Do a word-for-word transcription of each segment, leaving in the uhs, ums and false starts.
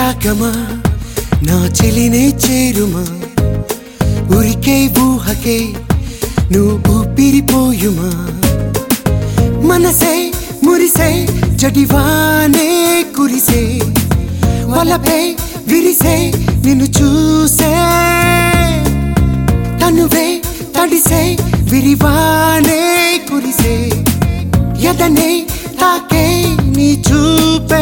రాగమా నా చెలినే చేరుమా ఉరికే ఊహకే నువ్వు ఊపిరిపోయుమా మనసే మురిసే జడివానే కురిసే వలపే విరిసే నిన్ను చూసే తనువే తడిసే విరివానే కురిసే యదనే తాకే నీ చూపే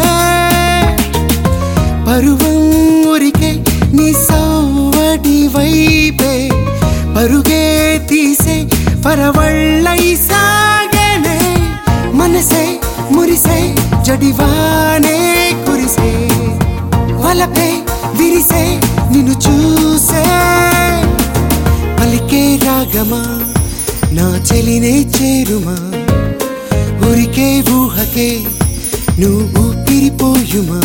పరువం ఉరికే నీ సవ్వడి వైపే పరుగే తీసే పరవళ్ళై సాగేనే మనసే మురిసే జడివానే కురిసే వలపే విరిసే నిన్ను చూసే పలికే రాగమా నా చెలినే చేరుమా ఉరికే ఊహకే నువ్వు ఊపిరిపోయుమా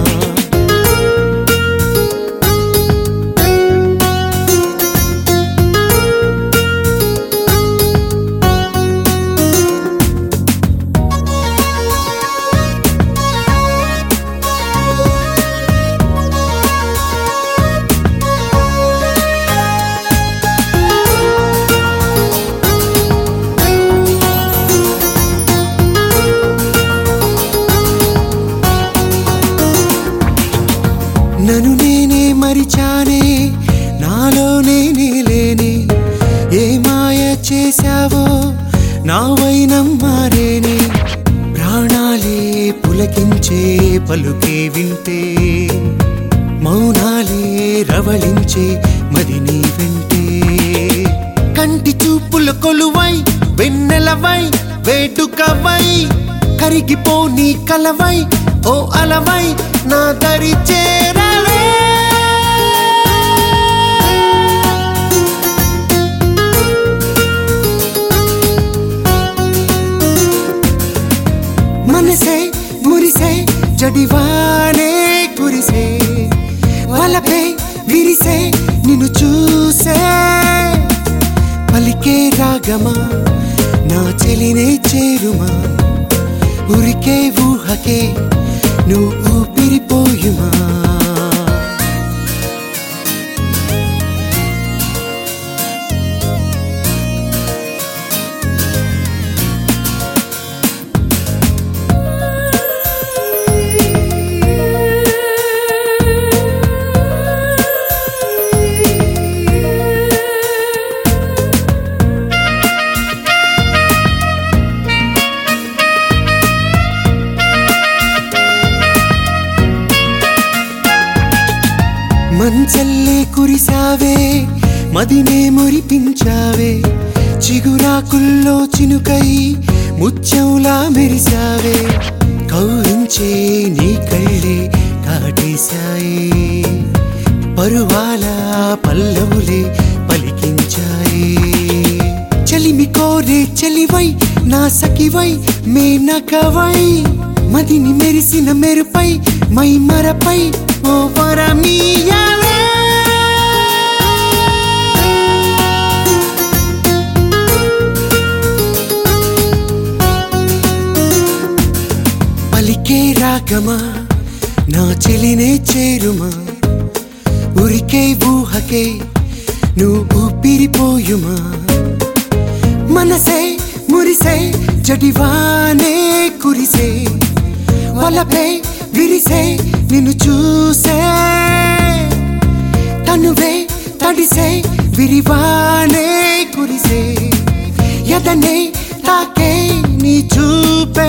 నన్ను నేనే మరిచానే నాలో నేనే లేనే ఏ మాయ చేశావో నా వైనం మారేనే ప్రాణాలే పులకించే పలుకే వింటే మౌనాలే రవళించే మది నీ వెంటే కంటి చూపుల కొలువై వెన్నెలవై వేడుకవై కరిగిపో నీ కలవై ఓ అలవై నా దరి చేరవే మనసే మురిసే జడివానే కురిసే వలపే విరిసే నిన్ను చూసే పలికే రాగమా నా చెలినే చేరుమా ఉరికే ఊహకే నువ్వు ఊపిరిపోయుమా మంచల్లే కురిసావే మదినే మురిపించావే చిగురాకుల్లో చినుకై ముత్యంలా మెరిసావే కౌరించే నీ కళ్ళే కాటేశాయే పరువాల పల్లవులే పలికించాయే చలిమి కోరే చెలివై నా సఖివై మేనకవై మదిని మెరిసిన మెరుపై మై మరపై ఓ వరమీయాలే పలికే రాగమా నా చెలినే చేరుమా ఉరికే ఊహకే నువ్వు ఊపిరిపోయుమా మనసే మురిసే జడివానే కురిసే వలపే విరిసే నిన్ను చూసే తనువే తడిసే విరివానే కురిసే యదనే తాకే నీ చూపే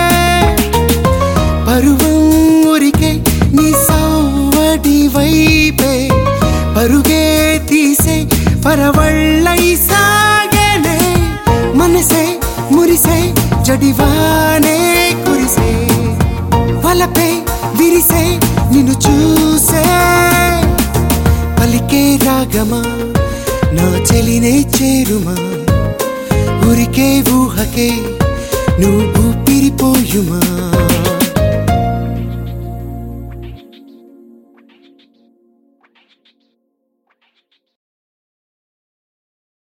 పరువం ఉరికే నీ సవ్వడి వైపే పరుగే తీసే పరవళ్ళై సాగేనే మనసే మురిసే జడివానే కురిసే వలపే విరిసే నిన్ను చూసే పలికే రాగమా నా చెలినే చేరుమా ఉరికే ఊహకే నువ్వు ఊపిరిపోయుమా